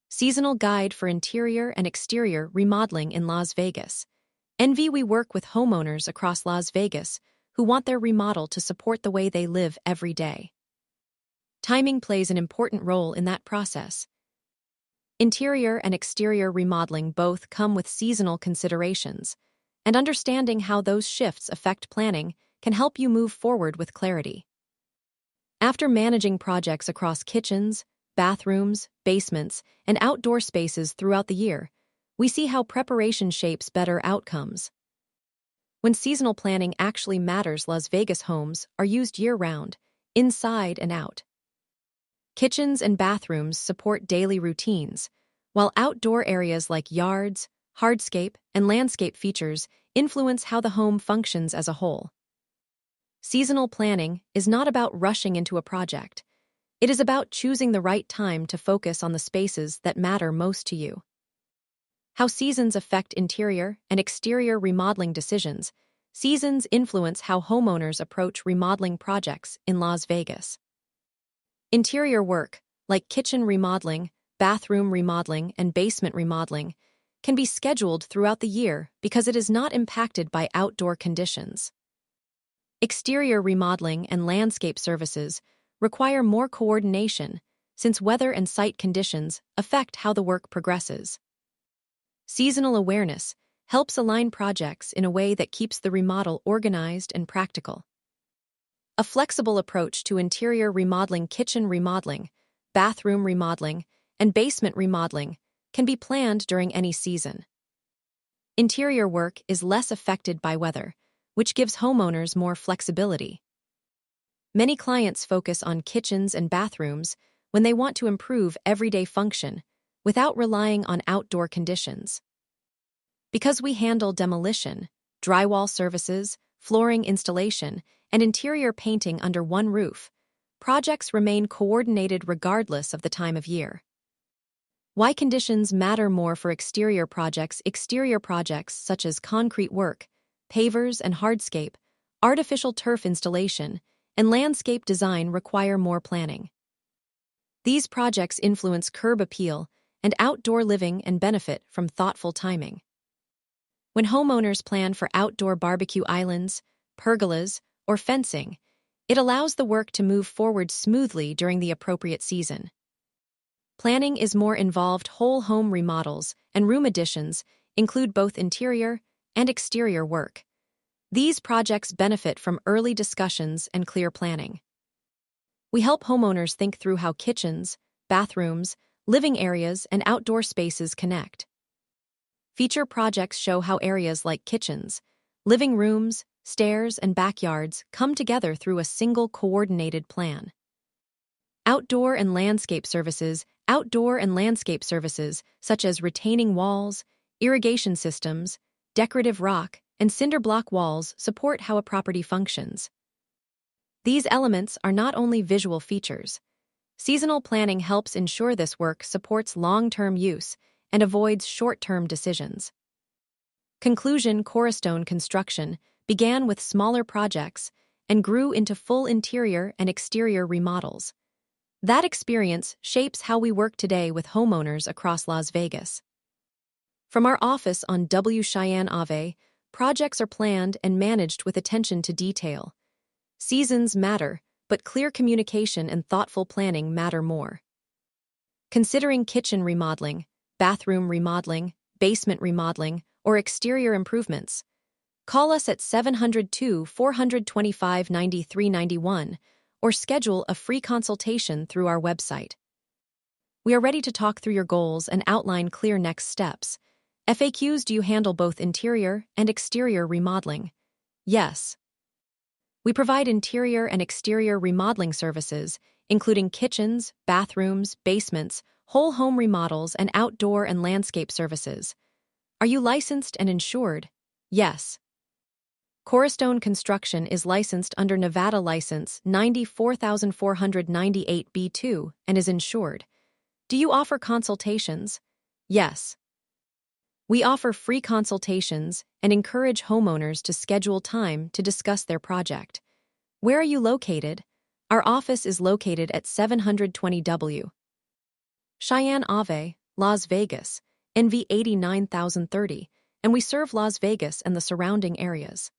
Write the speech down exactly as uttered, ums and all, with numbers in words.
Seasonal Guide for Interior and Exterior Remodeling in Las Vegas. Envy We work with homeowners across Las Vegas who want their remodel to support the way they live every day. Timing plays an important role in that process. Interior and exterior remodeling both come with seasonal considerations, and understanding how those shifts affect planning can help you move forward with clarity. After managing projects across kitchens, bathrooms, basements, and outdoor spaces throughout the year, we see how preparation shapes better outcomes. When seasonal planning actually matters, Las Vegas homes are used year-round, inside and out. Kitchens and bathrooms support daily routines, while outdoor areas like yards, hardscape, and landscape features influence how the home functions as a whole. Seasonal planning is not about rushing into a project. It is about choosing the right time to focus on the spaces that matter most to you. How seasons affect interior and exterior remodeling decisions. Seasons influence how homeowners approach remodeling projects in Las Vegas. Interior work, like kitchen remodeling, bathroom remodeling, and basement remodeling, can be scheduled throughout the year because it is not impacted by outdoor conditions. Exterior remodeling and landscape services require more coordination since weather and site conditions affect how the work progresses. Seasonal awareness helps align projects in a way that keeps the remodel organized and practical. A flexible approach to interior remodeling, kitchen remodeling, bathroom remodeling, and basement remodeling can be planned during any season. Interior work is less affected by weather, which gives homeowners more flexibility. Many clients focus on kitchens and bathrooms when they want to improve everyday function without relying on outdoor conditions. Because we handle demolition, drywall services, flooring installation, and interior painting under one roof, projects remain coordinated regardless of the time of year. Why conditions matter more for exterior projects. Exterior projects such as concrete work, pavers and hardscape, artificial turf installation, and landscape design require more planning. These projects influence curb appeal and outdoor living and benefit from thoughtful timing. When homeowners plan for outdoor barbecue islands, pergolas, or fencing, it allows the work to move forward smoothly during the appropriate season. Planning is more involved. Whole home remodels and room additions include both interior and exterior work. These projects benefit from early discussions and clear planning. We help homeowners think through how kitchens, bathrooms, living areas, and outdoor spaces connect. Feature projects show how areas like kitchens, living rooms, stairs, and backyards come together through a single coordinated plan. Outdoor and landscape services. Outdoor and landscape services, such as retaining walls, irrigation systems, decorative rock, and cinder block walls, support how a property functions. These elements are not only visual features. Seasonal planning helps ensure this work supports long-term use and avoids short-term decisions. Conclusion. Cornerstone Construction began with smaller projects and grew into full interior and exterior remodels. That experience shapes how we work today with homeowners across Las Vegas. From our office on W Cheyenne Ave, projects are planned and managed with attention to detail. Seasons matter, but clear communication and thoughtful planning matter more. Considering kitchen remodeling, bathroom remodeling, basement remodeling, or exterior improvements, call us at seven zero two, four two five, nine three nine one or schedule a free consultation through our website. We are ready to talk through your goals and outline clear next steps. F A Qs. Do you handle both interior and exterior remodeling? Yes. We provide interior and exterior remodeling services, including kitchens, bathrooms, basements, whole home remodels, and outdoor and landscape services. Are you licensed and insured? Yes. Cornerstone Construction is licensed under Nevada License nine four four nine eight B two and is insured. Do you offer consultations? Yes. We offer free consultations and encourage homeowners to schedule time to discuss their project. Where are you located? Our office is located at seven twenty W Cheyenne Ave, Las Vegas, N V eight nine thousand thirty, and we serve Las Vegas and the surrounding areas.